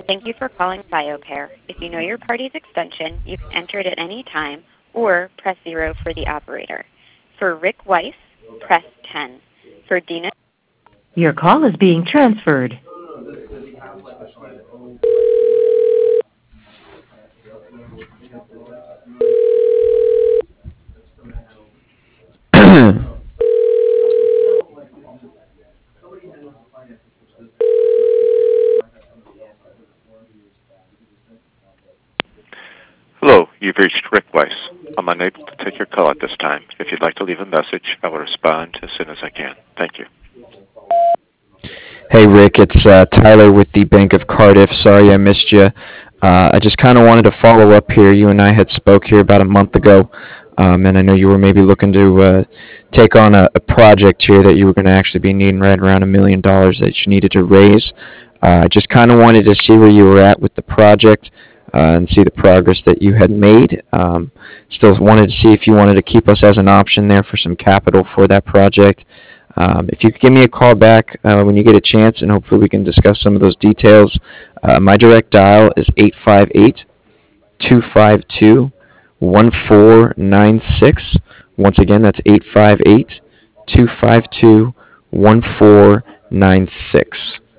Thank you for calling BioCare. If you know your party's extension, you can enter it at any time or press 0 for the operator. For Rick Weiss, press 10. For Dina... Your call is being transferred. Hello, you've reached Rick Weiss. I'm unable to take your call at this time. If you'd like to leave a message, I will respond as soon as I can. Thank you. Hey Rick, it's Tyler with the Bank of Cardiff. Sorry I missed you. I just kind of wanted to follow up here. You and I had spoke here about a month ago, and I know you were maybe looking to take on a project here that you were going to actually be needing right around $1 million that you needed to raise. I just kind of wanted to see where you were at with the project and see the progress that you had made. Still wanted to see if you wanted to keep us as an option there for some capital for that project. If you could give me a call back when you get a chance, and hopefully we can discuss some of those details. My direct dial is 858-252-1496. Once again, that's 858-252-1496.